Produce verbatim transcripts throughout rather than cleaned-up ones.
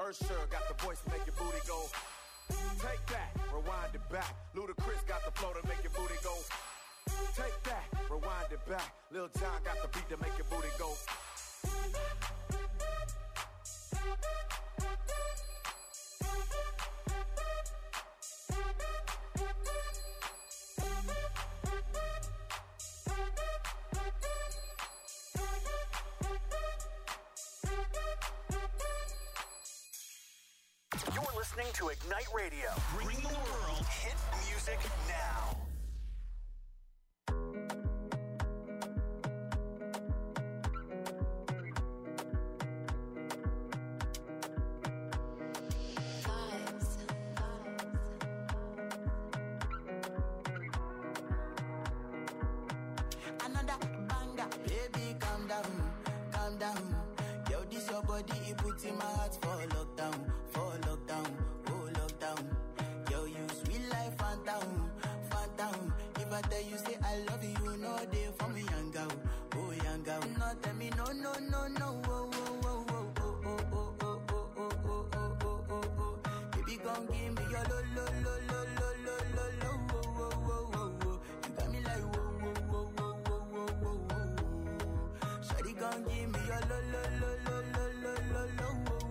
Usher got the voice to make your booty go. Take that, rewind it back. Ludacris got the flow to make your booty go. Take that, rewind it back. Lil Jon got the beat to make your booty go. You're listening to Ignite Radio. Bring the world hit music now. In my heart for lockdown, for lockdown, oh lockdown. Yo, you sweet life, phantom, phantom. If I tell you say I love you, no day for me, young girl, oh young girl. No tell me no, no, no, no, oh, oh, oh, oh, oh, oh, oh, oh, oh, oh, oh, oh, oh, oh. Baby, gon' give me your lo, lo, lo, lo, lo, lo, lo, lo, oh, oh, oh, oh, oh. You got me like whoa, whoa, whoa, whoa, whoa, whoa, whoa, whoa. Shawty gon' give me your lo, lo, lo, lo, lo, lo, lo, lo.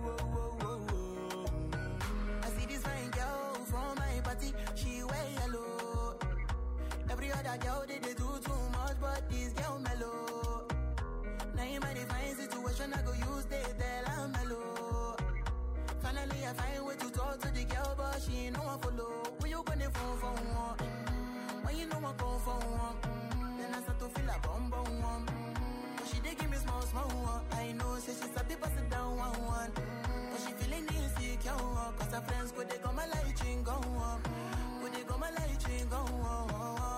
That girl did they do too much, but this girl mellow. Now in my divine situation, I go use they tell I'm mellow. Finally, I find way to talk to the girl, but she ain't no one follow. Who you gonna phone for one? Mm-hmm. When you know I come for one, mm-hmm. Then I start to feel a bum bum one. Mm-hmm. But she did give me small small one. I know, say she's happy, pass it down one one. Mm-hmm. But she feeling insecure, cause her friends could they come my light ring go on. Could they come my light ring go on.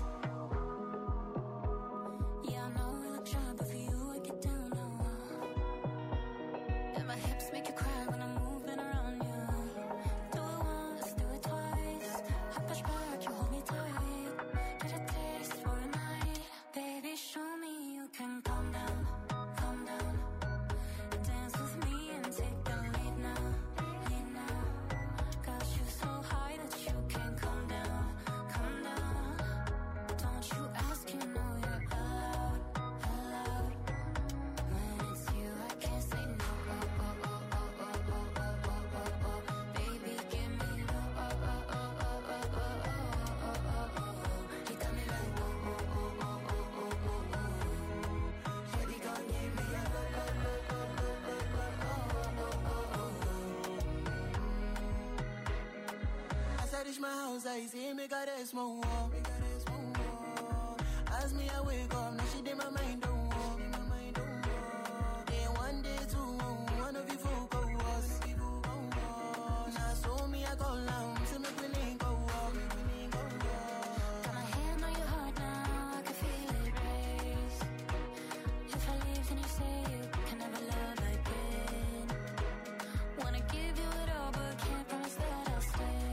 I say make her rest more, make her rest more. As me I wake up, now she did my mind don't walk, my mind don't walk. Then one day two, one of you folk go us. Now so me I go down, say make we link go walk, make we link go walk. Got my hand on your heart now, I can feel it race. If I leave, then you say you can never love again. Wanna give you it all, but can't promise that I'll stay.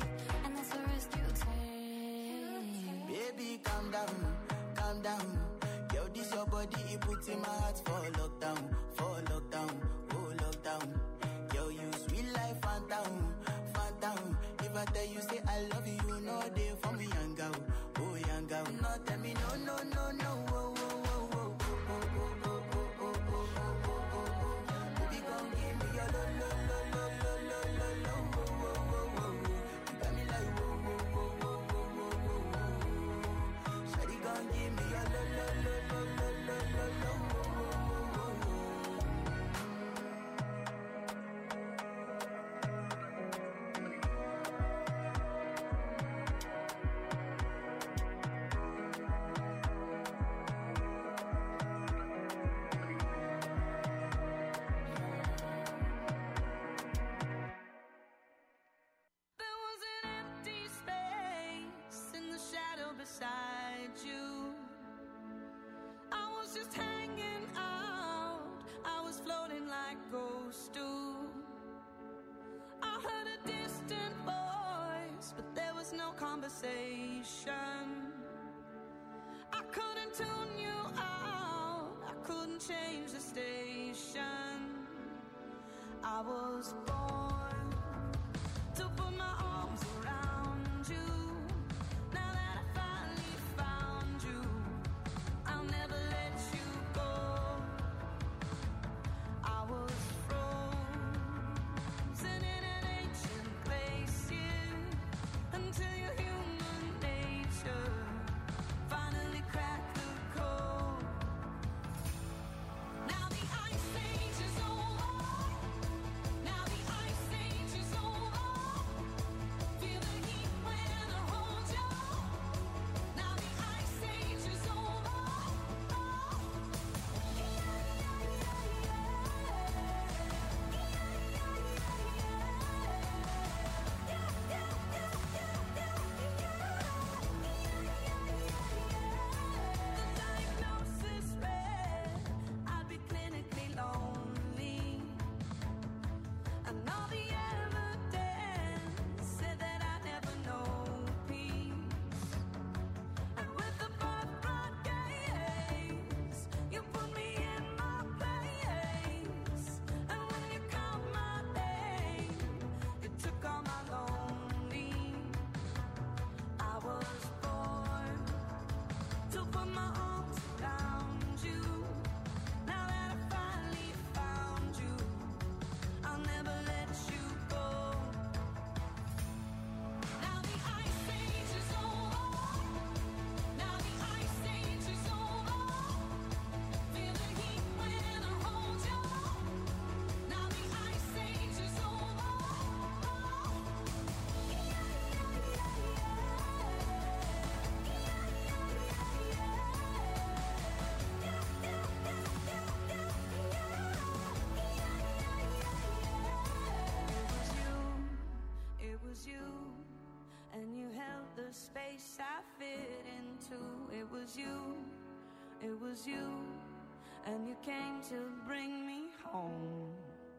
Baby, calm down, calm down. Yo, this your body, it puts in my heart for lockdown, for lockdown, oh lockdown. Yo, you sweet life, phantom, phantom. If I tell you say I love you, no day for me, young girl, oh young girl. No, tell me no, no, no, no, oh, oh, oh, oh, oh, oh, oh, oh, oh, oh, oh, oh, oh. Baby, gon' give me your lo, lo, lo, lo, lo, lo, lo, lo, oh, oh, oh, oh, oh. You got me like whoa, whoa, whoa, whoa. Give me a lo lo lo lo lo lo lo lo. There was an empty space in the shadow beside you. Just hanging out, I was floating like ghosts do. I heard a distant voice, but there was no conversation. I couldn't tune you out, I couldn't change the station. I was born to put my arms around you. Now that I finally found you, I'll never let you go. I was frozen in an ancient glacier until your human nature finally cracked the code. Now the ice age is over. Now the ice age is over. Feel the heat when I hold you. Now the ice age is over. Oh. Yeah, yeah, yeah, yeah. Yeah, yeah, yeah, yeah, yeah, yeah. The diagnosis read I'd be clinically lonely, and all the evidence said that I'd never know peace. And with the birthright gaze, you put me in my place. And when you called my name, you took all my lonely. I was born to put my arms around you. Now that I finally found you, I'll never let you go. Now the ice age is over. Now the ice age is over. Feel the heat when I hold you. Now the ice age is over. Oh. Yeah, yeah, yeah, yeah. It was you, and you held the space I fit into. It was you, it was you, and you came to bring me home.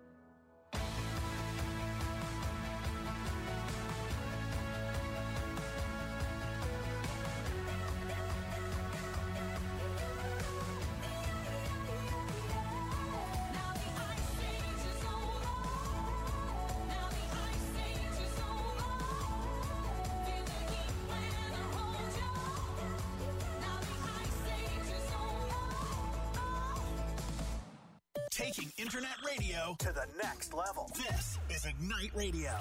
Now the ice age is over. Now the ice age is over. Feel the heat when I hold you. Now the ice age is over. Taking internet radio to the next level. This is Ignite Radio.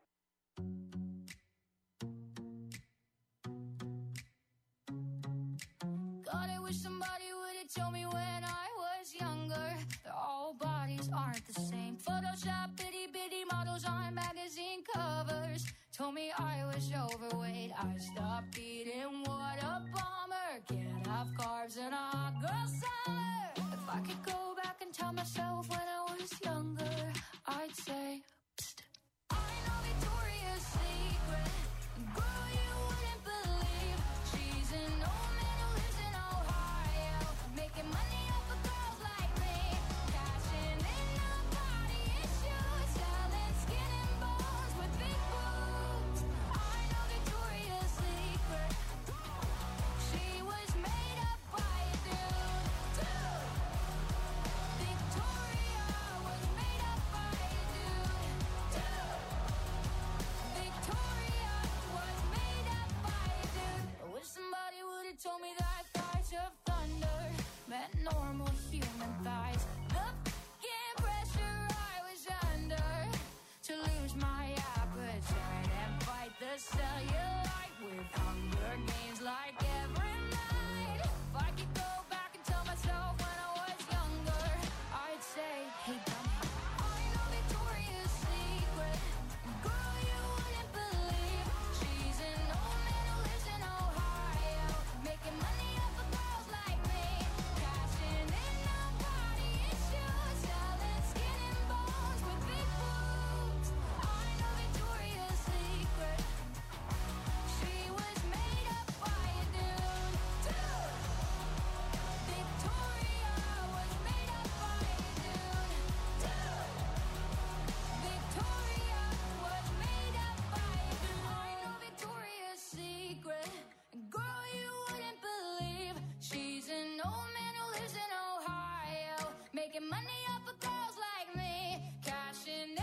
God, I wish somebody would have told me when I was younger that all bodies aren't the same. Photoshop bitty bitty models on magazine covers told me I was overweight. I stopped eating, what a bummer. Can't have carbs in a hot girl summer. If I could go back and tell myself when I was younger, I'd say, psst, I know Victoria's Secret. Girl, you wouldn't believe she's an old man who lives in Ohio, making money off of girls like me, cashing in on body issues, selling skin and bones with big boobs. I know Victoria's Secret. She was made up by a dude, dude. Victoria was made up by a dude, dude. Victoria was made up by a dude. I wish somebody would have told me that thighs of thunder meant normal human thighs. The f***ing pressure I was under to lose my appetite and fight the cellulite with Hunger Games like every night. If I could go back and tell myself when I was younger, I'd say, hey, dummy, I know Victoria's Secret. Girl, you wouldn't believe she's an old man who lives in Ohio, making money off of girls like me, cashing in on body issues, selling skin and bones with big boobs. I know Victoria's Secret. She was made up by a dude, dude. Victoria was made up by a dude, dude. Victoria was made up by a dude. I know Victoria's Secret. Girl, you wouldn't believe she's an old man who lives in Ohio, making money off of girls like me, cashing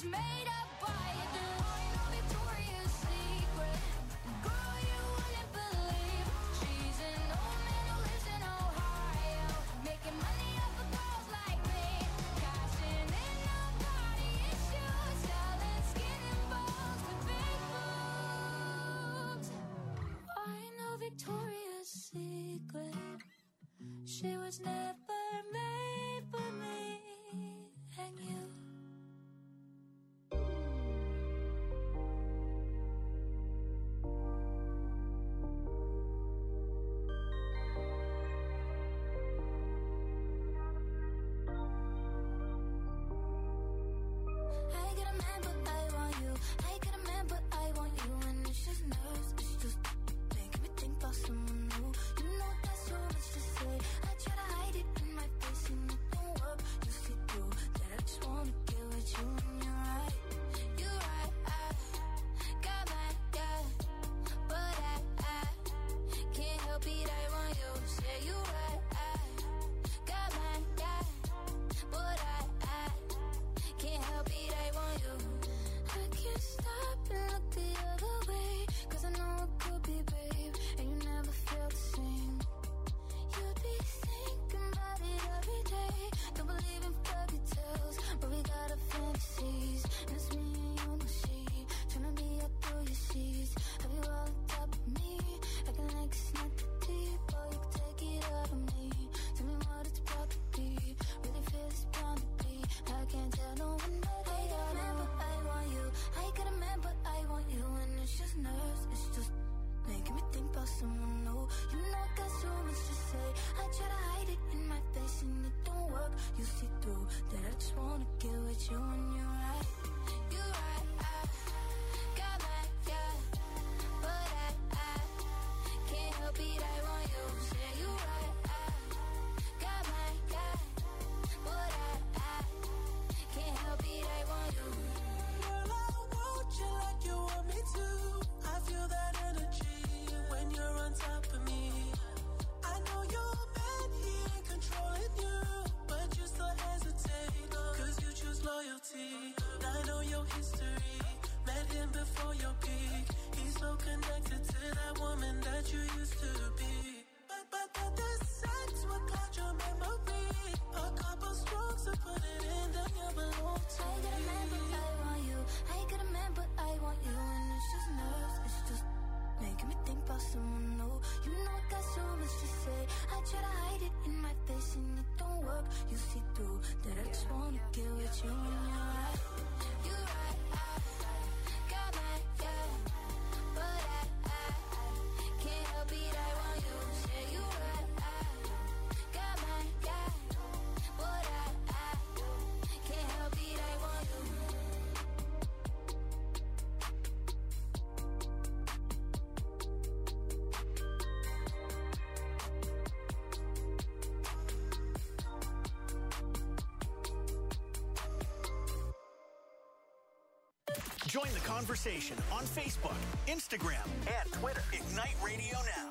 made up by you. Do I know Victoria's Secret? Girl, you wouldn't believe. She's an old man who lives in Ohio, making money off of girls like me, cashing in on party issues, selling skin and bones to big boobs. I know Victoria's Secret. She was never made for me and you. I get a man, but I want you. I get a man, but I want you. And it's just nerves, it's just making me think about someone new. You know that's so much to say. I try to hide it in my face and it don't work. You see through that I just wanna get with you. And you're right, you're right. I got my guy, but I, I can't help it. I want you. Say you right. I got my guy, but I, I can't help it. I want you. I can't stop and look the other way, 'cause I know it could be, babe, and you never feel the same. You'd be thinking about it every day. Don't believe in fairy tales, but we got our fantasies. And it's me and you and she, tryna be up through your sheets. Have you all on top of me, acting like it's not that deep? Oh, you can take it out of me. Tell me what it's about to be. Really feel it's bound to be. I can't tell no one that I got a man, but I want you. I got a man, but I want you. And it's just nerves, it's just making me think about someone new. You know I got so much to say. I try to hide it in my face and it don't work. You see through that I just wanna get with you. And you're right, you're right. I got my guy, but I, I can't help it. I want you. Say you right. I got my guy, but I, I can't help it. I want you. Girl, I want you like you want me to. I feel that energy when you're on top of me. I know your man, he ain't controlling you, but you still hesitate, 'cause you choose loyalty. I know your history, met him before your peak. He's so connected to that woman that you used to be. But, but, but the sex will cloud your memory. A couple strokes to put it in, then you belong to I got a man, but me. I want you. I got a man, but I want you. And it's just nerves, it's just making me think about someone new. You know I got so much to say. I try to hide it in my face and it don't work. You see through that I just wanna get with you. And you're right, you're right. I got my guy, but I, I can't help it. I want you. Say you right. I got my guy, but I, I can't help it. I want you. Join the conversation on Facebook, Instagram, and Twitter. Ignite Radio Now.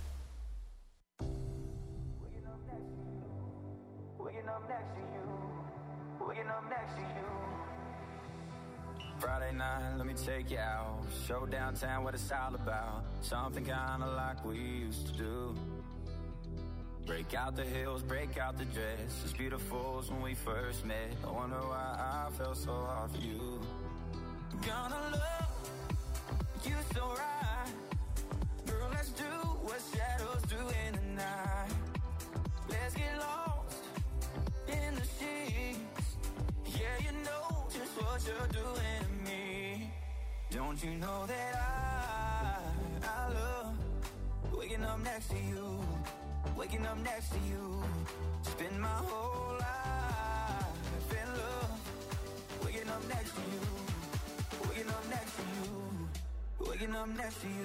Waking up next to you. Waking up next to you. Friday night, let me take you out. Show downtown what it's all about. Something kinda like we used to do. Break out the heels, break out the dress. As beautiful as when we first met. I wonder why I felt so hard for you. Gonna love you so right. Girl, let's do what shadows do in the night. Let's get lost in the sheets. Yeah, you know just what you're doing to me. Don't you know that I, I love waking up next to you. Waking up next to you. Spend my whole life in love. Waking up next to you. Waking up next to you. Waking up next to you.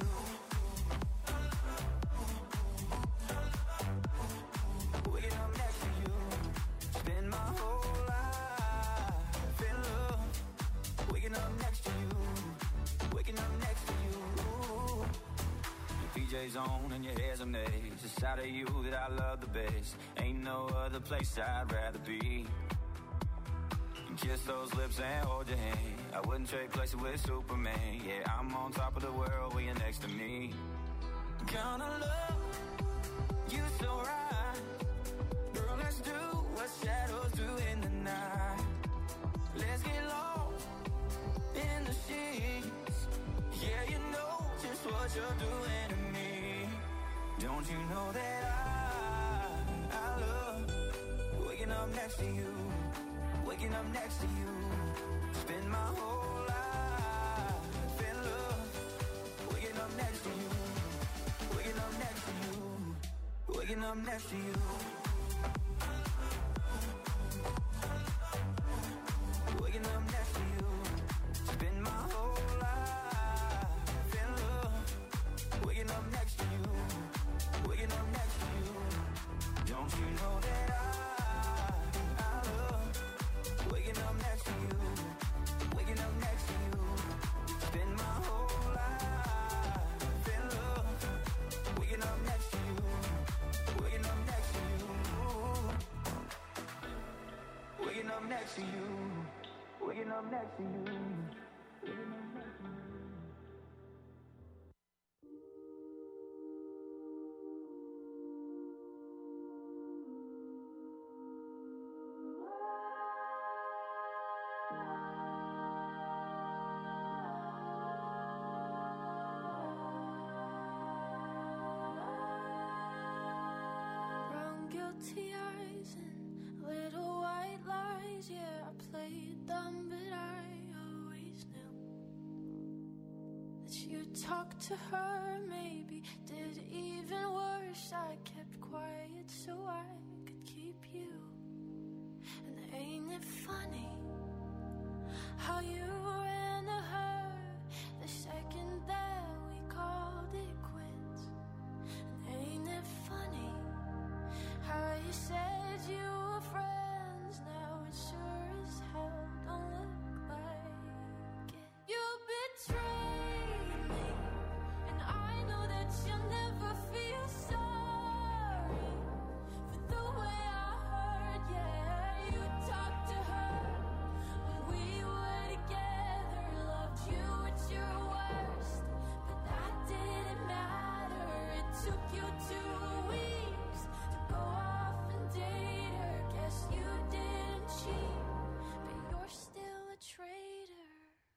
Waking up next to you. Spend my whole life in love. Waking up next to you. Waking up next to you. Your P J's on and your hair's a maze. The side of you that I love the best. Ain't no other place I'd rather be. Kiss those lips and hold your hand. I wouldn't trade places with Superman. Yeah, I'm on top of the world when you're next to me. Gonna love you so right. Girl, let's do what shadows do in the night. Let's get lost in the sheets. Yeah, you know just what you're doing to me. Don't you know that I, I love waking up next to you, waking up next to you. Spend my whole life in love, waking up next to you, waking up next to you, waking up next to you. Waking up next to you. Spend my whole life in love, waking up next to you, waking up next to you. Don't you know that I, I love waking up next to you, waking up next to you. Spend my whole life in love, waking up next to you, waking up next to you, waking up next to you, waking up next to you, waking up next to you. Brown guilty eyes and little white lies. Yeah, I played them, but I always knew that you talked to her, maybe did even worse. I kept quiet so I could keep you. And ain't it funny how you ran to her the second that we called it quits? And ain't it funny how you said you were friends, now it sure as hell don't look like it. You betrayed me, and I know that you'll never feel sorry for the way I heard. Yeah, you talked to her when we were together, loved you at your worst, but that didn't matter. It took you two weeks to go off and date her. Guess you didn't cheat, but you're still a traitor.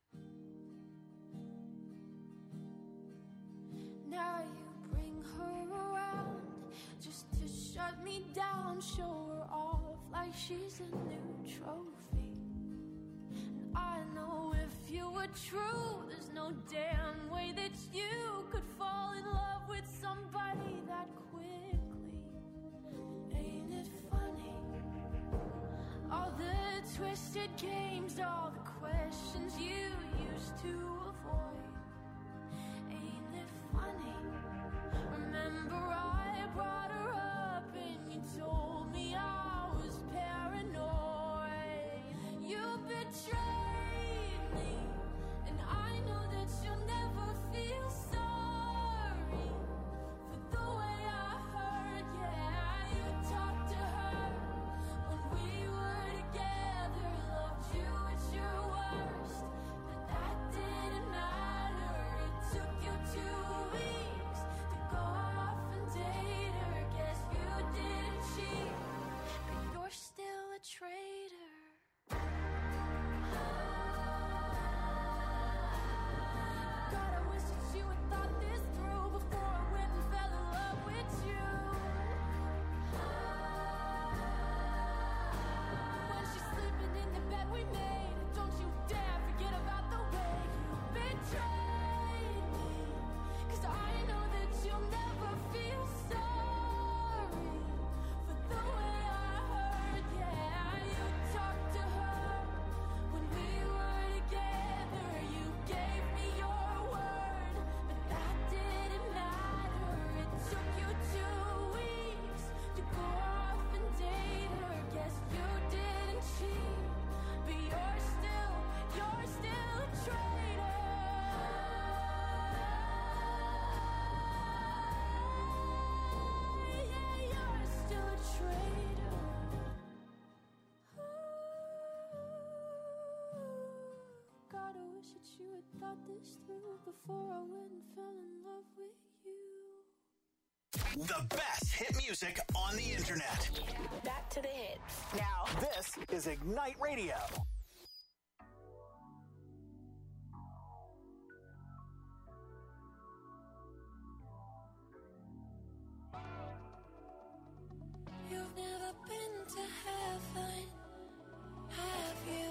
Now you bring her around just to shut me down, show her off like she's a new trophy. And I know if you were true, there's no damn way that you could fall in love with somebody that quickly. Ain't it funny? All the twisted games, all the questions you used to avoid. Ain't it funny? Remember I brought her up and you told me I was paranoid. You betrayed me, and I know that you'll never feel sorry for the way I heard. Yeah, you talked to her when we were together, loved you at your worst, but you had thought this through before I went and fell in love with you. The best hit music on the internet. Back to the hits. Now, this is Ignite Radio. You've never been to heaven, have you?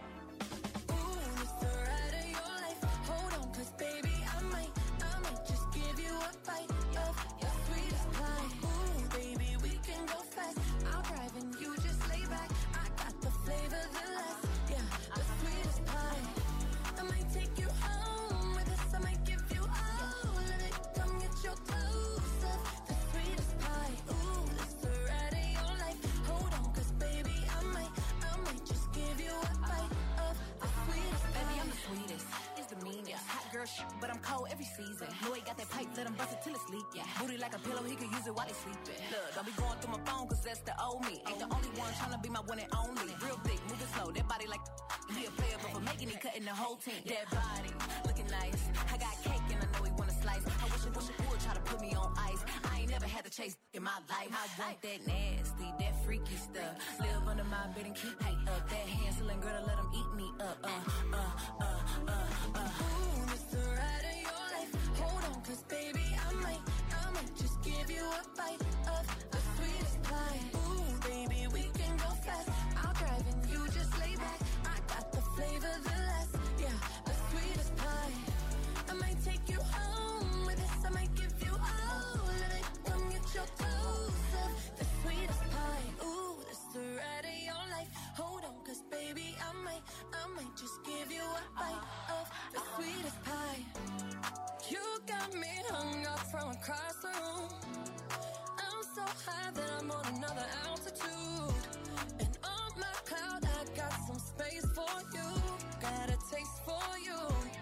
Ooh, it's the ride of your life. Hold on, cause baby, I might, I might just give you a bite of your sweetest pie. Ooh, baby, we can go fast. I'll drive and you just lay back. I got the flavor, the last, yeah, the sweetest pie. I might take you home with us. I might give you all of it. Come get your dose of the sweetest pie. Ooh, it's the ride of your life. Hold on, cause baby, I might, I might just give you a bite of the sweetest pie. Baby, I'm the sweetest. It's the meanest. Hot girl shit, but I'm cold every season. Know he got that pipe, let him bust it till it's leak. Yeah. Booty like a pillow, he could use it while he sleeping. Look, don't be going through my phone, cause that's the old me. Ain't the only one tryna be my one and only. Real thick, moving slow, that body like he a player, but for making it, cutting the whole team. That body, looking nice. I got cake and I know he wanna slice. I wish it, wish it would try to put me on ice. I ain't never had to chase in my life. I want that nasty, that freaky stuff. Live under my bed and keep me up. That Hansel girl to let him eat me up. Uh, uh, uh, uh, uh. Ooh, it's the ride of your life. Hold on, cause baby, I might, I might just give you a bite of the sweetest pie. Ooh, baby, we can go fast. I'll drive and you just lay back. I got the flavor, the last, yeah, the sweetest pie. I might take you home with us. I might give you all of it. Come get your dose of the sweetest pie. Ooh, it's the ride of your life. Hold on, cause baby, I might, I might just give you a bite of the sweetest pie. You got me hung up from across the room. I'm so high that I'm on another altitude. And on my cloud, I got some space for you. Got a taste for you.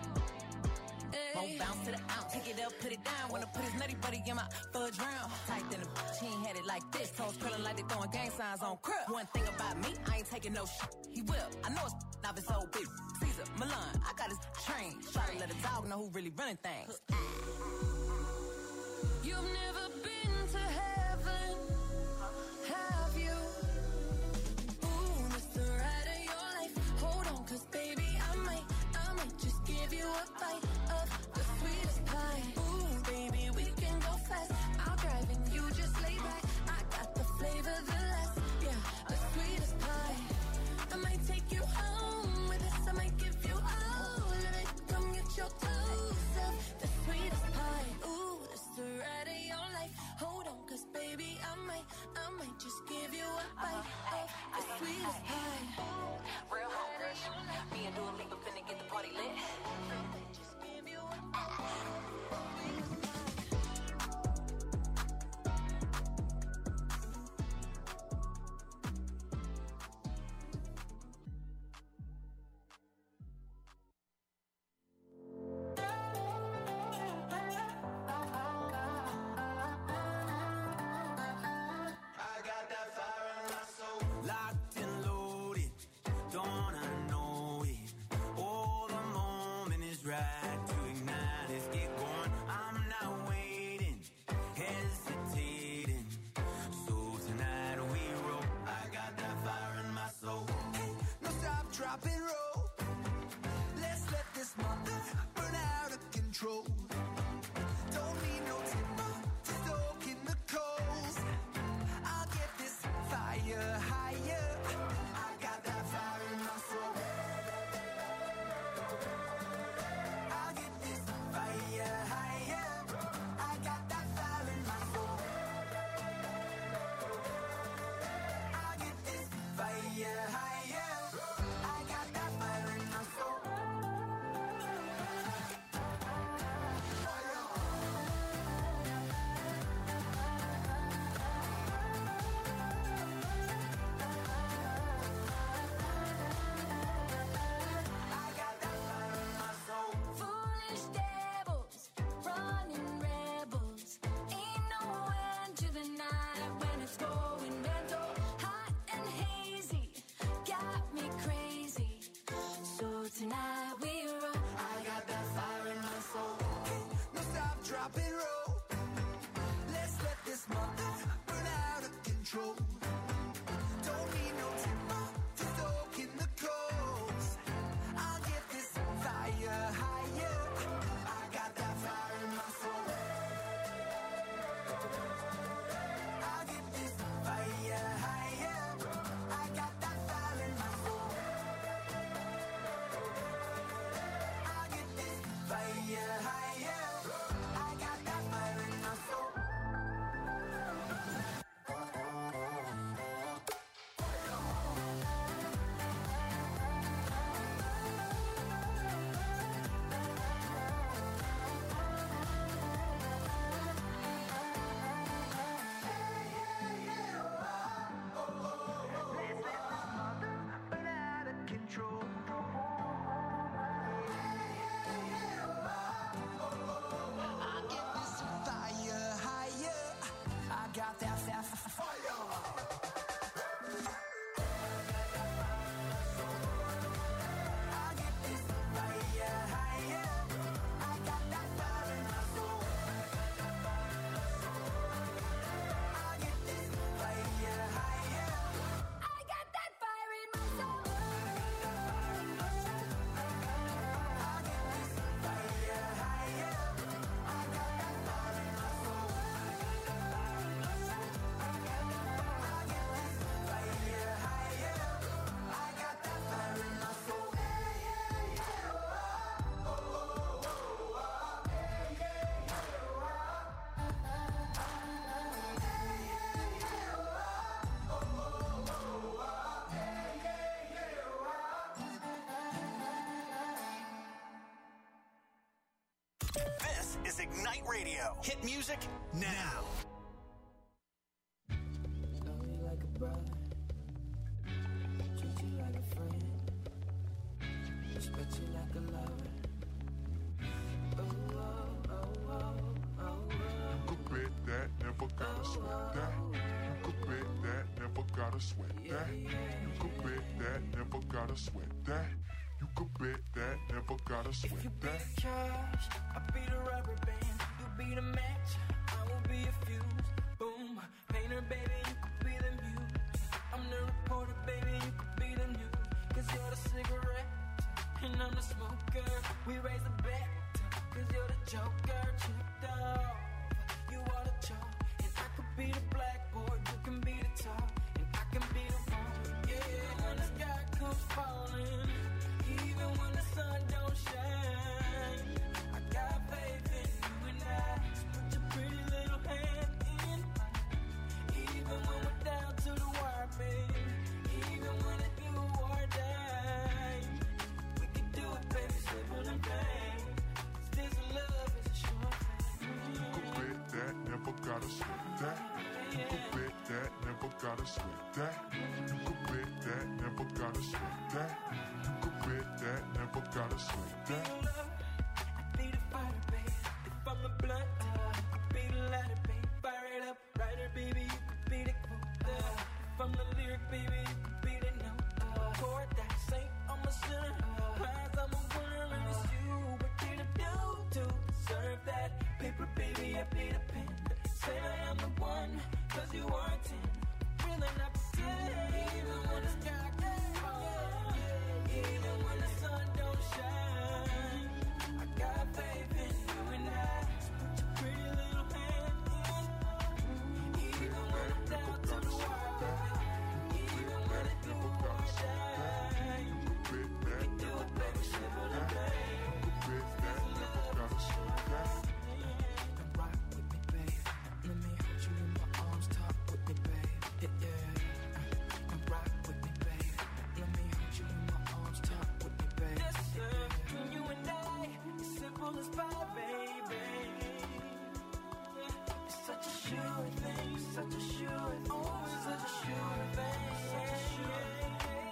Won't bounce to the ounce, take it up, put it down. Wanna put his nutty buddy in my fudge round. Tight than a bitch, he ain't had it like this. Toes curling like they throwing gang signs on crib. One thing about me, I ain't taking no shit. He will, I know it's not his whole big. Caesar, Milan, I got his train. Try to let a dog know who really running things. You've never been to heaven, have you? Ooh, it's the ride of your life. Hold on, cause baby, I might, I might just give you a bite of the sweetest pie. Ooh, baby, we can go fast. I'll drive and you just lay back. I got the flavor, the last, yeah, the sweetest pie. I might take you home with us. I might give you all of it. Come get your dose of the sweetest pie. Ooh, it's the ride of your life. Hold on, cause baby, I might, I might just give you a bite of the sweetest pie. Real hot girl shit. Me and Dua Lipa finna get the party lit. Just give you a Locked and loaded, don't wanna know it. Oh, the moment is right to ignite. Let's get going. I'm not waiting, hesitating. So tonight we roll. I got that fire in my soul. Hey, no stop, drop and roll. Let's let this mother burn out of control. Don't need no timber to stoke in the coals. I'll get this fire higher. I got that fire in my soul. I'll get this fire higher. I got that fire in my soul. I'll get this fire higher. I got that fire in my soul. drop and roll. Let's let this mother burn out of control. Don't need no timber to soak in the coals. I'll get this fire higher. I got that fire in my soul. I'll get this fire higher. I got that fire in my soul. I'll get this fire higher. I got that fire in my soul. Burn out of control. I get this fire higher. I got that that fire. I get this fire higher. I got that fire in my soul. I get this fire higher. I got that fire in my soul. I get this fire higher. I got that fire in my soul. I get this fire higher. I got that fire in my soul. This is Ignite Radio. Hit music now. Love you like a brother, treat you like a friend, respect you like a lover. Oh, oh, oh, oh, oh, You could bet that, never gotta sweat that. You could bet that, never gotta sweat that. You could bet that, never gotta sweat that. You could bet that, never gotta If you sweat be that. the cash, I'll be the rubber band. You be the match, I will be a fuse. Boom, painter, baby, you could be the muse. I'm the reporter, baby, you could be the news. Cause you're the cigarette, and I'm the smoker. We raise the bet, cause you're the joker. Chipped off, you are the chalk. And I could be the blackboard, you can be the top. And I can be the one, yeah. When the sky comes falling, even when the sun don't shine, I got faith in you and I. So put your pretty little hand in mine. Even when we're down to the wire, babe. Even when it's do or die, we can do it, baby, simple and plain. This love is a short thing. You could bet that, never gotta sweat that. You could bet that, never gotta sweat that. You could bet that, never gotta sweat that. You could bet that, never gotta sweat that. I be the fighter, babe. If I'm the blunt, I be the lighter, babe. Fire it up, writer, baby. You could be the quote. If I'm the lyric, baby, you could be the note. Chord that saint, I'm a sinner. Prize, I'm a winner, and it's you. What did I do to deserve that? Paper, baby, I be the pen. Say that I'm the one, cause you are a ten. Really not pretend. Even when the sky gets falling, even when the sun don't shine, I got faith in you and I. So put your pretty little hand in mine. Even when I'm down to the wire, baby. Even when it do or die, You could bet we that, can do it, baby, simple and plain. you could bet that, never gotta sweat that. Come rock with me, babe. Let me hold you in my arms, talk with me, babe. Yeah, yeah. Come rock with me, babe. Let me hold you in my arms, talk with me, babe. Yes, sir. You and I, simple as pie, baby. It's such a sure thing, such a sure thing. Oh, it's such a sure thing. Such a sure thing.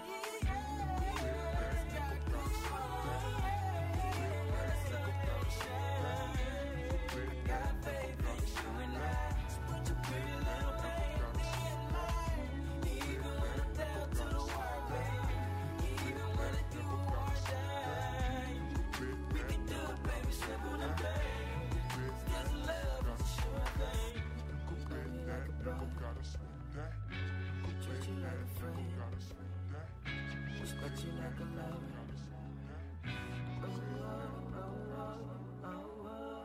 Got faith in you and I. So put your pretty little hand in mine. Even when I'm down to the wire, baby. Even when it do or die, we can do it, baby, simple and plain. you like a lover. Oh, oh, oh, oh, oh, oh.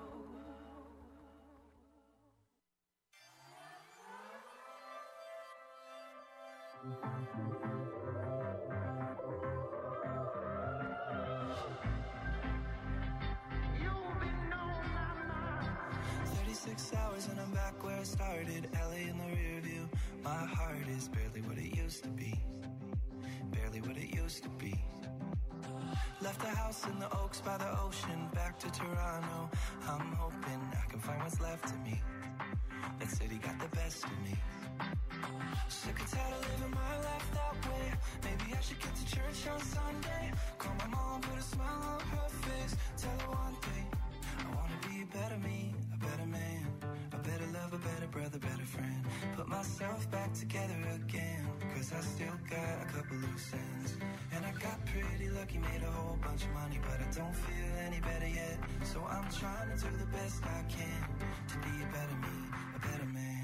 thirty-six hours and I'm back where I started. L A in the rear view. My heart is barely what it used to be. Barely what it used to be. Left the house in the Oaks by the ocean. Back to Toronto. I'm hoping I can find what's left of me. That city got the best of me. Sick and tired of living my life that way. Maybe I should get to church on Sunday. Call my mom, put a smile on her face. Tell her one thing, I wanna be a better me, a better man, a better love, a better brother, better friend. Put myself back together again, cause I still got a couple loose ends. And I got pretty lucky, made a whole bunch of money, but I don't feel any better yet. So I'm trying to do the best I can to be a better me, a better man.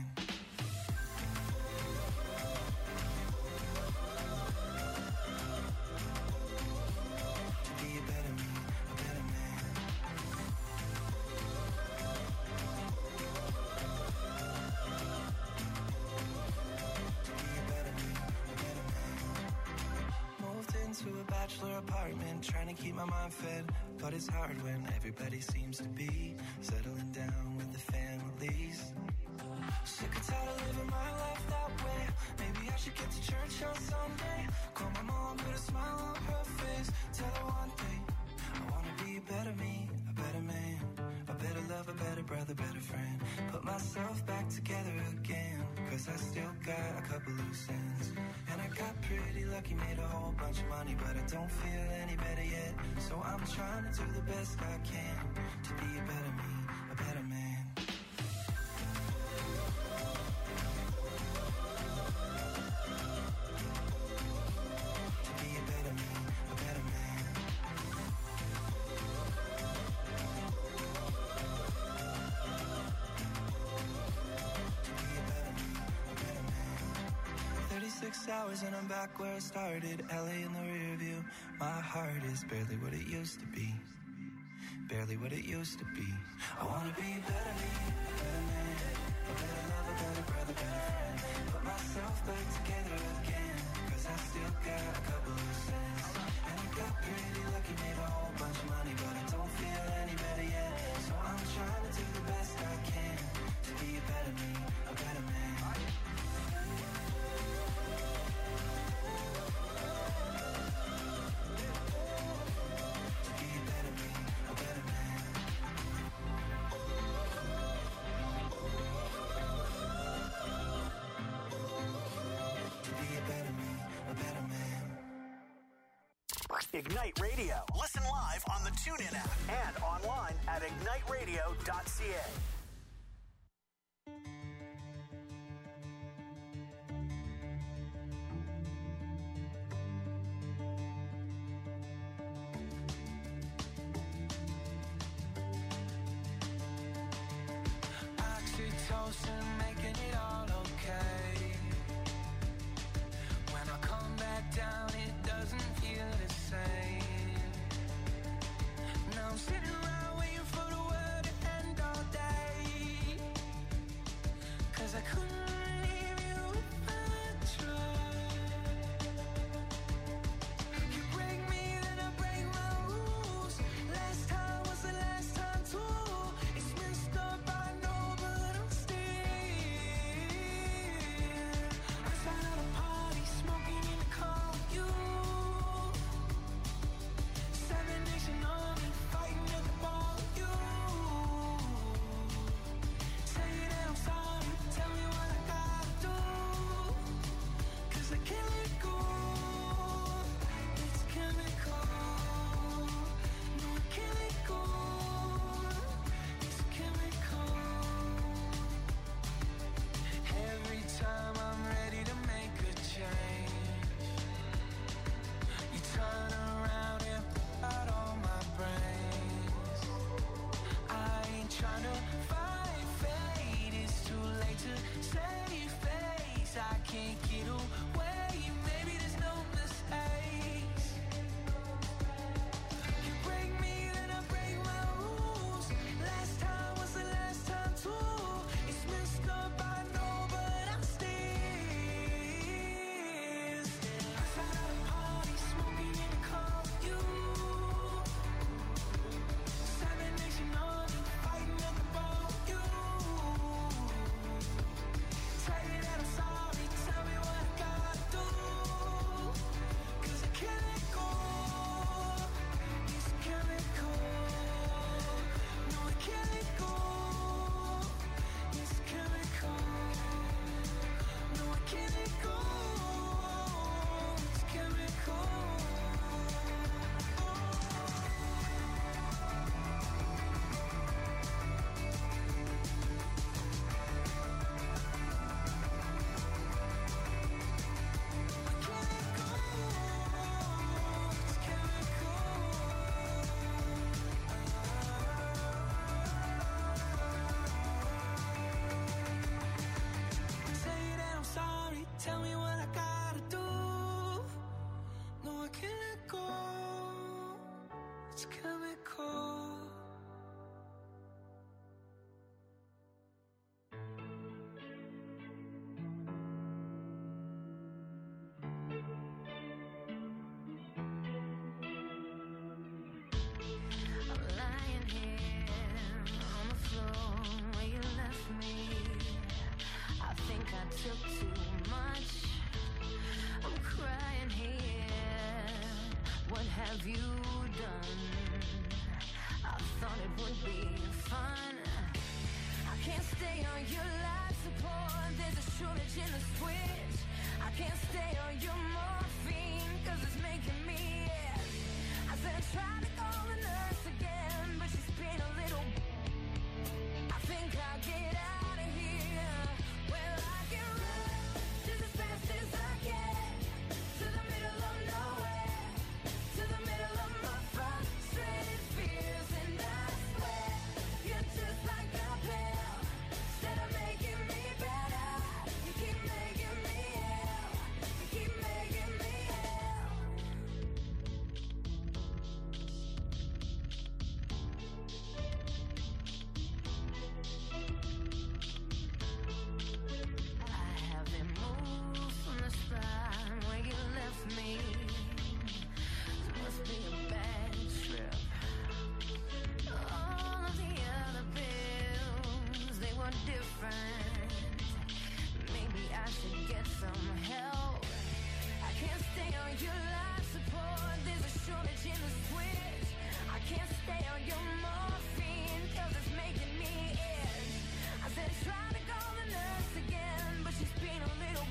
Apartment, trying to keep my mind fed, but it's hard when everybody seems to be settling down with the families. Sick and tired of living my life that way. Maybe I should get to church on Sunday. Call my mom, put a smile on her face. Tell her one thing, I wanna be a better me, a better man, a better love, a better brother, better friend. Put myself back together again, cause I still got a couple loose ends. And I got pretty lucky, made a whole bunch of money, but I don't feel any better yet. So I'm trying to do the best I can to be a better me, a better man. To be a better me, a better man. To be a better me, a better man. thirty-six hours and I'm back where I started. L A in the rear view. My heart is barely what it used to be. Barely what it used to be. I wanna be a better me, a better man, a better love, a better brother, better friend. Put myself back together again, cause I still got a couple loose ends. And I got pretty lucky, made a whole bunch of money, but I don't feel any better yet. So I'm trying to do the best I can to be a better me, a better man. Ignite Radio. Listen live on the TuneIn app and online at ignite radio dot c a. Oxytocin, making it all okay. When I come back down, it doesn't feel the same. Now I'm sitting around waiting for the world to end all day. you done? I thought it would be fun. I can't stay on your life support. There's a shortage in the switch. I can't stay on your morphine, cause it's making me itch. I said try to call the nurse again, but she's been a little. I think I'll get out of here. Well, I can run just as fast as I can to the middle of nowhere, to the middle of my frustrated fears. And I swear you're just like a pill. Instead of making me better, you keep making me ill. You keep making me ill. I haven't moved from the spot where you left me. It must be a bad trip. All of the other pills, they were different. Maybe I should get some help. I can't stay on your life support. There's a shortage in the switch. I can't stay on your morphine, cause it's making me itch. I said try to call the nurse again, but she's been a little.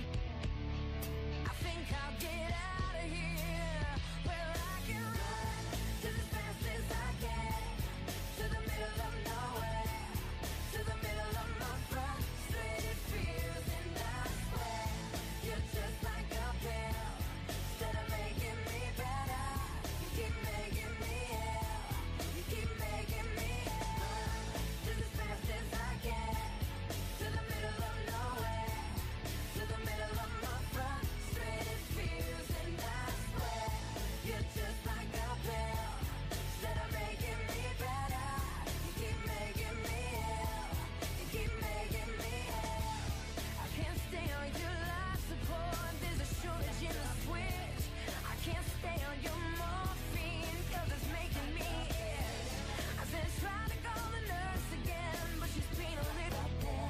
I think I'll get out of here. Well, I can run just as fast as I can to the middle of nowhere, to the middle of my frustrated fears. And I swear you're just like a pill. Instead of making me better, you keep making me ill. You keep making me ill. Just as fast as I can to the middle of nowhere, to the middle of my frustrated fears. And I swear you're just like a pill. Instead of making me better, you keep making me ill. You keep making me ill. I can't stay on your life support. There's a shortage in the switch. I can't stay on your morphine, cause it's making me itch. I said try to call the nurse again, but she's been a little bit.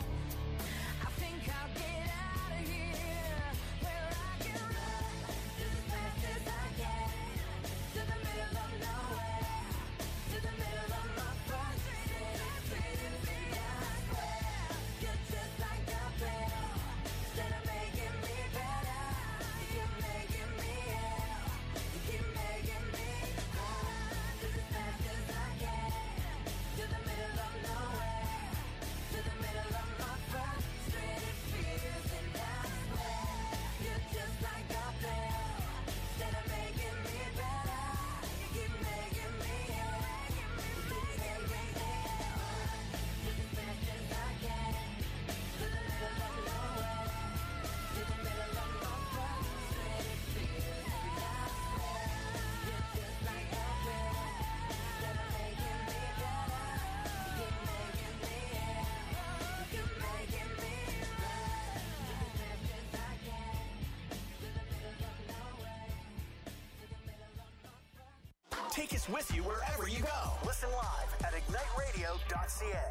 I think I'll get out of here. Well, I can run just as fast as I can to the middle of nowhere, to the middle of my frustrated fears. And I swear you're just like a pill. Instead of making me better, you keep making me ill. You keep making me run just as fast as I can to the middle of nowhere, to the middle of my frustrated fears. And I swear you're just like a pill. Instead of making me better, you keep making me ill. You keep making me ill. Just as fast as I can to the middle of nowhere, to the middle of my frustrated fears. And I swear you're just like a pill. Instead of making me better, you keep making me ill. You keep making me run just as fast as I can to the middle of nowhere, to the middle of my. Take us with you wherever you go. Listen live at ignite radio dot c a.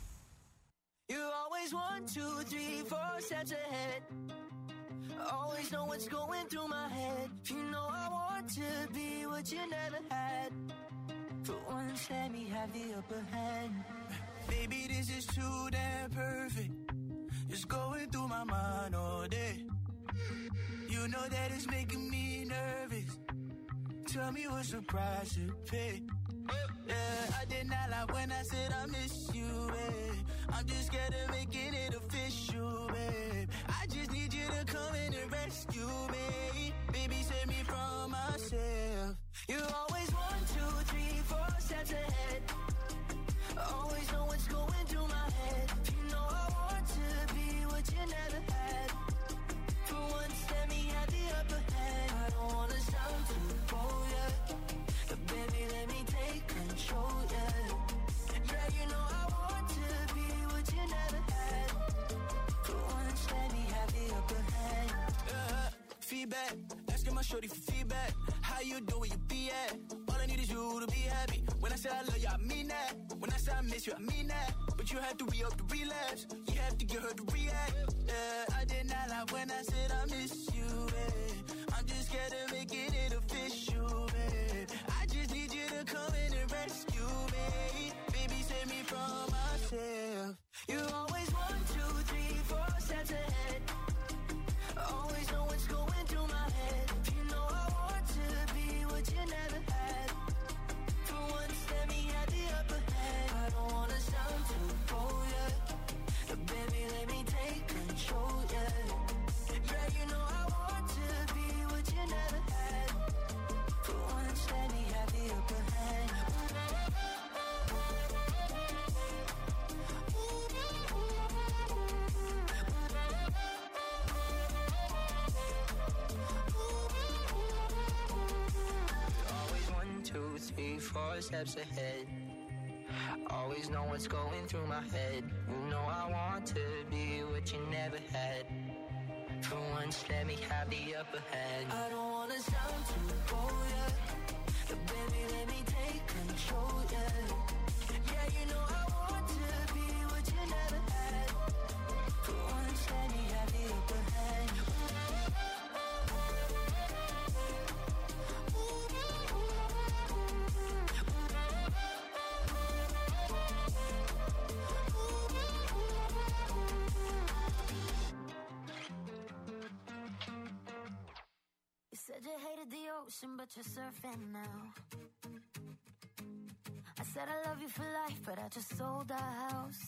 You're always one, two, three, four steps ahead. Always know what's going through my head. You know I want to be what you never had. For once, let me have the upper hand. Baby, this is too damn perfect. It's going through my mind all day. You know that it's making me nervous. Tell me what's the price to pay. Yeah, I did not lie when I said I miss you, babe. I'm just scared of making it official, babe. I just need you to come in and rescue me. Baby, save me from myself. You're always one, two, three, four steps ahead. Always know what's going through my head. You know I want to be what you never had. For once, let me have the upper hand. I don't wanna sound too bold, yeah. But baby, let me take control, yeah. Yeah, you know I want to be what you never had. For once, let me have the upper hand. Uh, feedback, asking my shorty for feedback. How you do where you be at? All I need is you to be happy. When I say I love you, I mean that. When I say I miss you, I mean that. But you have to re-up the relapse. You have to get her to react. Yeah, I did not lie when I said I miss you, babe. I'm just scared of making it official, babe. I come in and rescue me. Baby, save me from myself. You always one, two, three, four steps ahead. Always know what's going through my head. You know I want to be what you never had. For once, let me have the upper hand. I don't wanna sound too bold, yeah. But baby, let me take control, yeah. Yeah, you know I want to be what you never had. For once, let me have the upper hand. Always one, two, three, four steps ahead. Always know what's going through my head. You know I want to be what you never had. For once, let me have the upper hand. I don't wanna sound too bold, yeah. But baby, let me take control, yeah. Yeah, you know I want to be what you never had. For once, let me have the upper hand. You said you hated the ocean, but you're surfing now. I said I love you for life, but I just sold our house.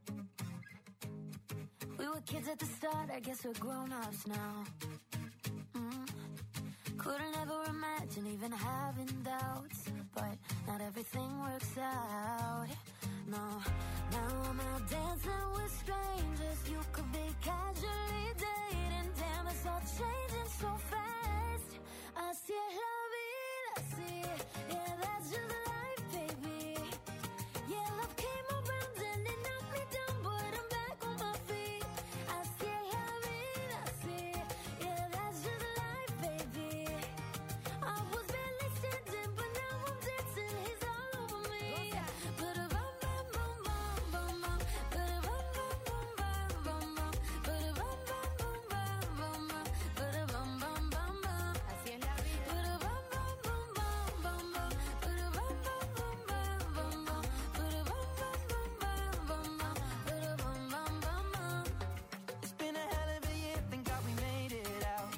We were kids at the start, I guess we're grown-ups now. Mm. Couldn't ever imagine even having doubts, but not everything works out. No, now I'm out dancing with strangers. You could be casually dating. Damn, it's all changing so fast. Así es la vida, así. Yeah, that's just life, baby. Yeah, love came around and it knocked me down, but I'm back on my feet. Así es la vida, así. Yeah, that's just life, baby. I was barely standing, but now I'm dancing. He's all over me. Ba-da-bum, bum, bum, bum, bum, bum. Ba-da-bum, bum, bum, bum, bum, bum. Ba-da-bum, bum, bum, bum, bum, bum. Ba-da-bum, bum, bum, bum. Así es la vida. Ba-da-bum, bum, bum, bum, bum, bum. Ba-da-bum, bum, bum, bum, bum, bum. Ba-da-bum, bum, bum, bum, bum, bum. Ba-da-bum, bum, bum, bum. It's been a hell of a year, thank God we made it out.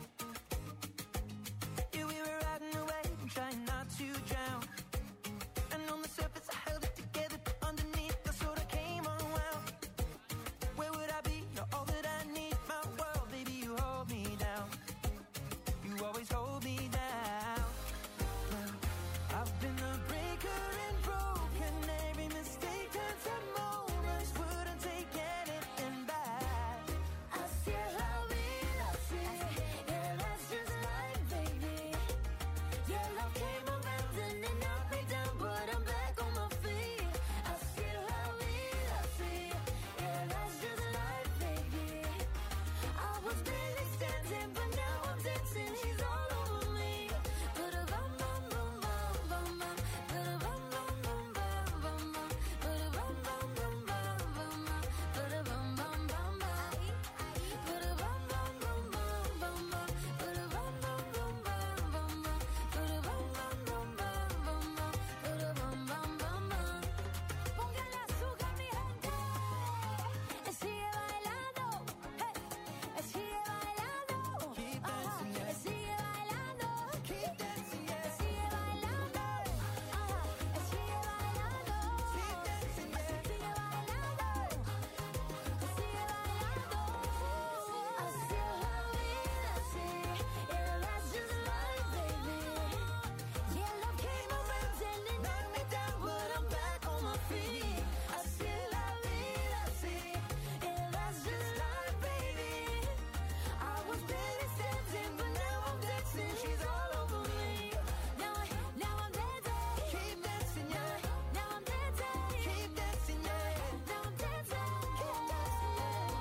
Yeah, we were riding away, trying not to drown. And on the surface I held it together, but underneath I sort of came unwound. Where would I be? You're all that I need, my world, baby, you hold me down. You always hold me down. Well, I've been a breaker and broken. Every mistake turns to moments. Wouldn't take anything back. Así es la vida, así. Yeah, that's just life, baby. Yeah, love came around and it knocked me down, but I'm back on my feet. Así es la vida, así. Yeah, that's just life, baby. I was barely standing, but now I'm dancing. He's all over me. Ba-da-bum, bum, bum, bum, bum, bum. Ba-da-bum, bum, bum, bum, bum, bum. Ba-da-bum, bum, bum, bum, bum, bum. Ba-da-bum, bum, bum, bum. Ba-da-bum, bum, bum, bum, bum, bum. Ba-da-bum, bum, bum, bum, bum, bum. Ba-da-bum, bum, bum, bum, bum, bum. Ba-da-bum, bum, bum, bum. Póngale azúcar, mi gente. Eh, sigue bailando. Hey. Eh, sigue bailando. Keep Ajá. dancing, yeah. Eh, sigue bailando. Keep dancing, yeah. Eh, sigue bailando. Ajá. Eh, sigue bailando. Keep dancing, yeah. Sigue bailando. Eh, sigue bailando. Así es la vida, así. Yeah, that's just life, baby. Yeah, love came around and it knocked me down, but I'm back on my feet. Así es la vida, así. Yeah, that's just life, baby. I was barely standing, but now I'm dancing. She's all over me. Now, I, now I'm dancing. Keep dancing, yeah. Now I'm dancing. Keep dancing, yeah. Now I'm dancing. Keep dancing.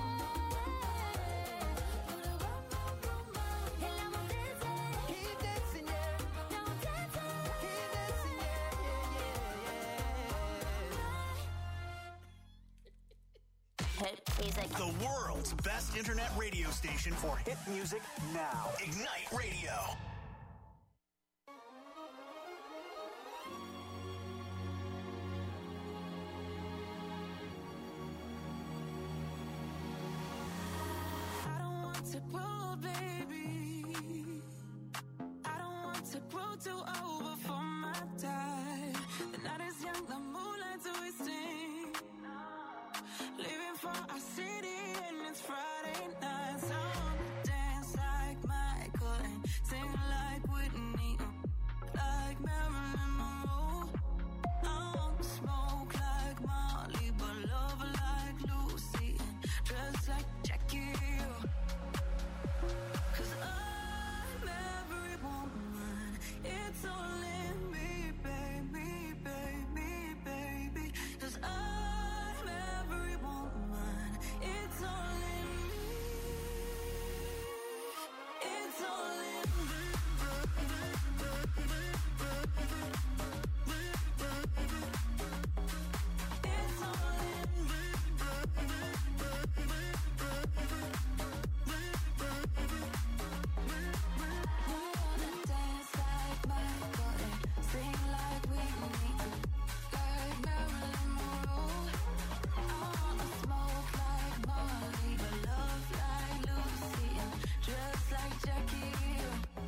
Ba-da-bum, bum, bum, bum. Yeah, now I'm dancing. Keep dancing, yeah. Now I'm dancing. Keep dancing, yeah, yeah, yeah, yeah. The world's best internet radio station for hit music now. Ignite Radio. baby. I don't want to grow too old before my time. The night is young, the moonlight's twisting. Leaving for our city and it's Friday night. So I wanna dance like Michael and sing like Whitney, like Marilyn Monroe. I wanna smoke like Molly, but love like Lucy and dress like Jackie. Cause I'm every woman, it's all in me, baby, baby, baby. Cause I'm every woman, it's all in me, it's all in me. It's all in me. I wanna dance like Michael and sing like Whitney, like Marilyn Monroe. I wanna smoke like Molly, but love like Lucy and dress like Jackie.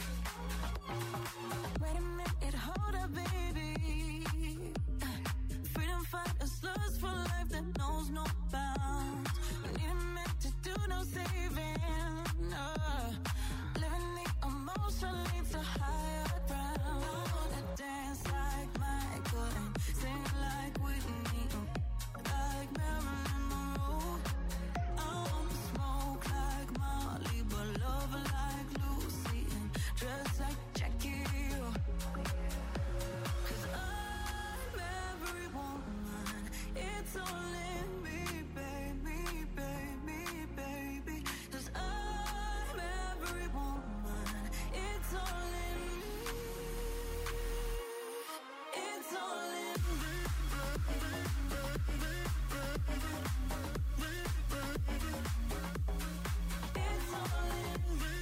Wait a minute, hold up, baby. Freedom fighters, lust for life that knows no bounds. We need a man to do no saving. Uh, living the emotion leads to higher ground. I wanna dance like Michael and sing like Whitney, like Marilyn Monroe. I wanna smoke like Molly, but love like Lucy and dress like Jackie. Cause I'm every woman, it's all in me, baby, baby, baby. Cause I'm every woman, it's all in me, it's all in me. It's all in me.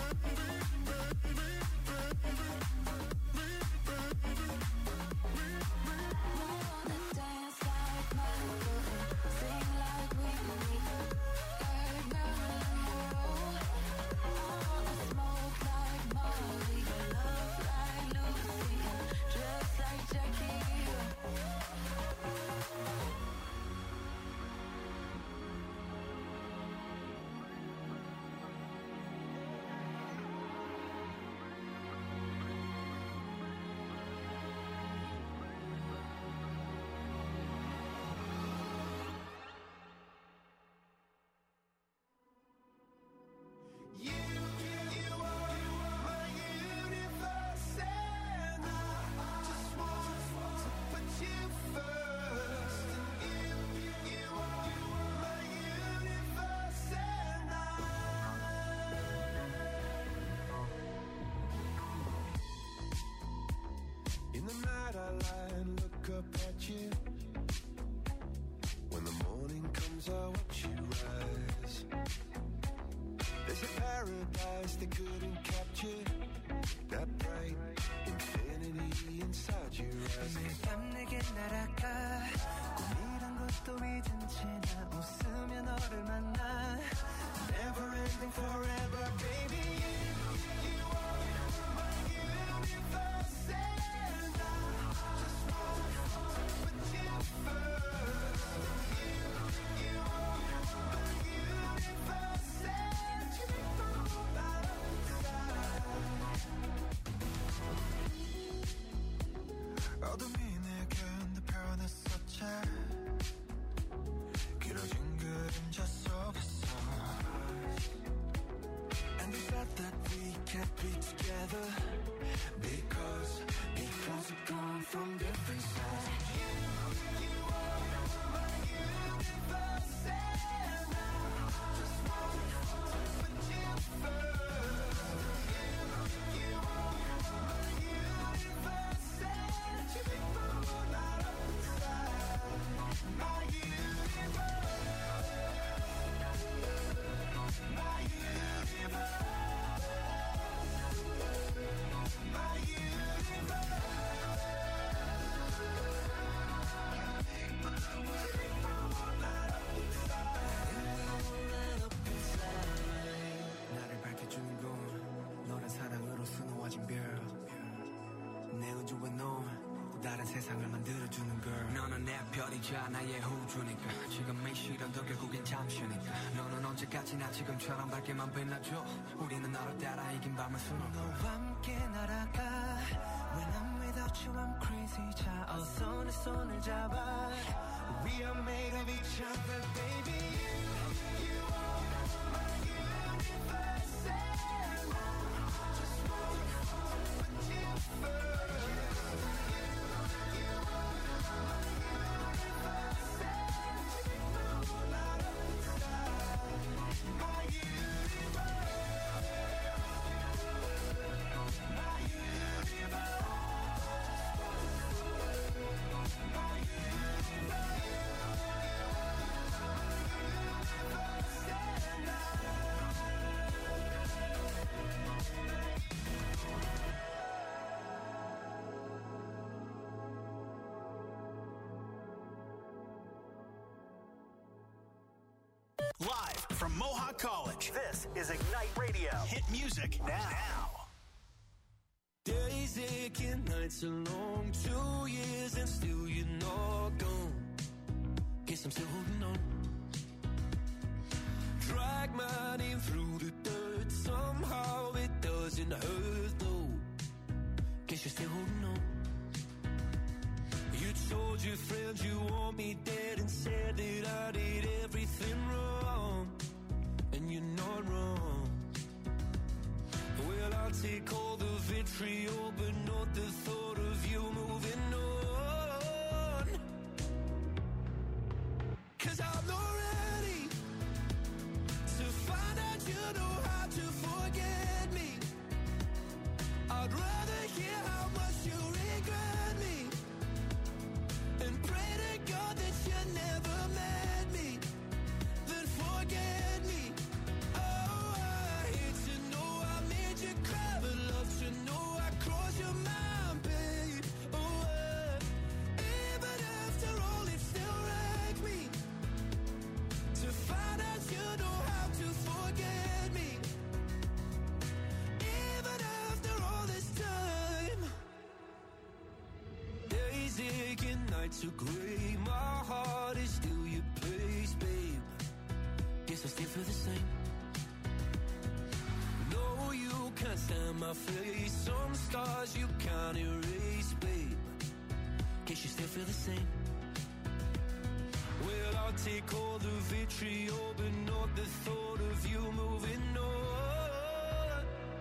I wanna dance like Michael and sing like Whitney, like Marilyn Monroe. I wanna smoke like Molly, but love like Lucy and dress like Jackie. You, you are my universe, and I just want to put you first. You, you are my universe, and I. In the night I lie and look up at you. When the morning comes I watch you rise. There's a paradise they couldn't capture. That bright infinity inside your eyes. 매일 밤 내게 날아가 꿈이란 것도 잊은 채 나 웃으며 너를 만나 Never ending forever, baby. You, you are my universe, and I just want to put you first. You, you are my universe, and you know that inside. 어둠이 내게 the paradise 세상을 만들어주는 걸 너는 내 별이자 나의 호주니까 지금의 시련도 결국엔 잠시니까 너는 언제까지나 지금처럼 밝게만 빛나줘 우리는 너를 따라 이긴 밤을 수놓고 너와 함께 날아가 When I'm without you I'm crazy 자 어서 내 손을 잡아 We are made of each other baby You, you are my universe and I just wanna put you first Live from Mohawk College, this is Ignite Radio. Hit music now. Days aching, nights are long, two years and still you're not gone. Guess I'm still holding on. Drag my name through the dirt, somehow it doesn't hurt though. Guess you're still holding on. You told your friends you want me dead and said that I did everything wrong. And you're not wrong. Well, I'll take all the vitriol, but not the thought of you moving on. Cause I'm not ready to find out you know how to forget me. I'd rather hear how much you regret me and pray to God that you never met me, then forget me. Oh, I hate to know I made you cry, but love to know I crossed your mind, babe. Oh, uh, even after all, it still wrecks me to find out you know how to forget me. Even after all this time, days aching, nights are gray. My heart is still your place, babe. Guess I still feel the same. No, you can't stand my face. Some scars you can't erase, babe. Guess you still feel the same. Well, I'll take all the vitriol, but not the thought of you moving on.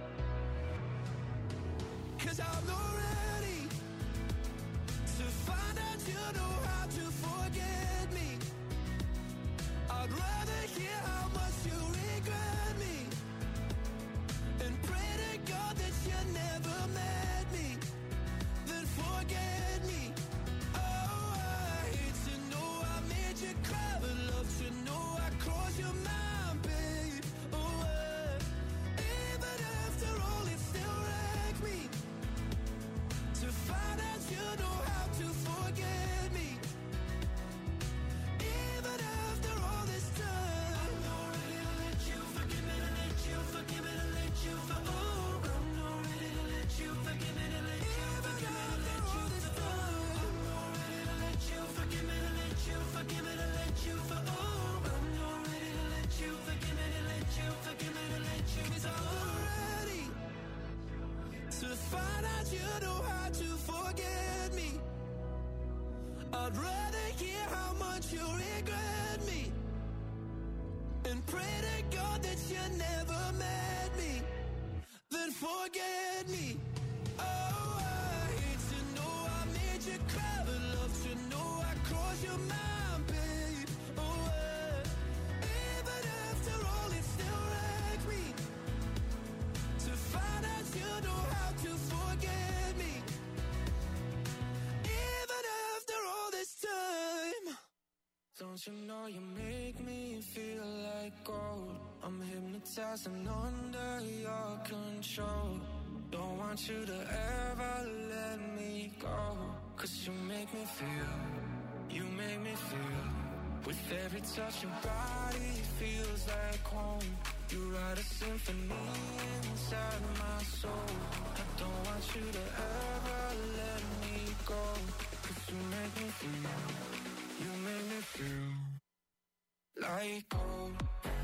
Cause I'm not ready to find out you know how to forget me. I'd rather hear how much you regret me and pray to God that you never met me, then forget me. Oh, I hate to know I made you cry, but love to know I crossed your mind, babe. Oh, uh, even after all, it still wrecks me to find out you know how to forget me. Even after all this time, I'm not ready to let you forgive me, to let you forgive me, to let you for oh, I'm not ready to let you forgive me, to let you forgive me, to let you this time. I'm not ready to let you forgive me, to let you forgive me, to let you for oh, I'm not ready to let you forgive me, to let you forgive me, to let you. 'Cause I'm not ready to find out you know how to forget me. I'd rather hear how much you regret me and pray to God that you never met me, then forget me. Oh, I hate to know I made you cry, but love to know I crossed your mind, babe. Oh, uh, even after all, it still wrecks me to find out you know how to forget me. Even after all this time. Don't you know you make me feel like gold? I'm hypnotized and under your control. Don't want you to ever let me go. 'Cause you make me feel, you make me feel. With every touch your body feels like home. You write a symphony inside my soul. I don't want you to ever let me go. 'cause you make me feel, you make me feel like gold.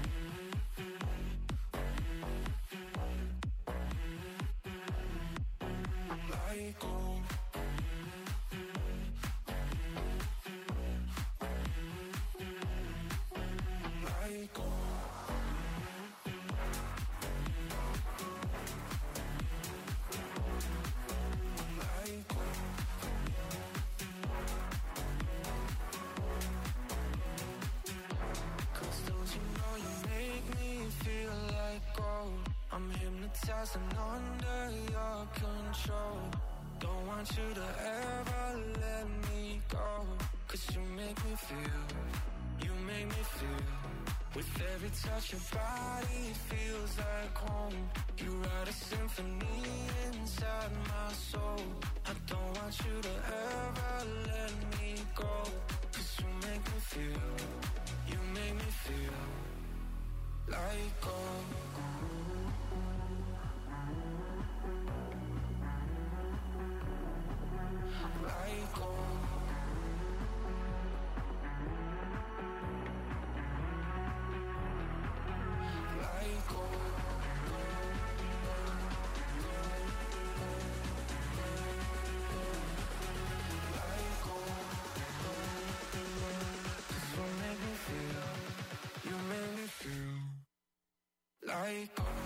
Like gold. Like gold. I'm hypnotized and under your control. Don't want you to ever let me go. 'Cause you make me feel, you make me feel. With every touch your body it feels like home. You write a symphony inside my soul. I don't want you to ever let me go. 'Cause you make me feel, you make me feel like gold. Like gold. Like gold. Like gold. 'Cause you make me feel, you make me feel like gold.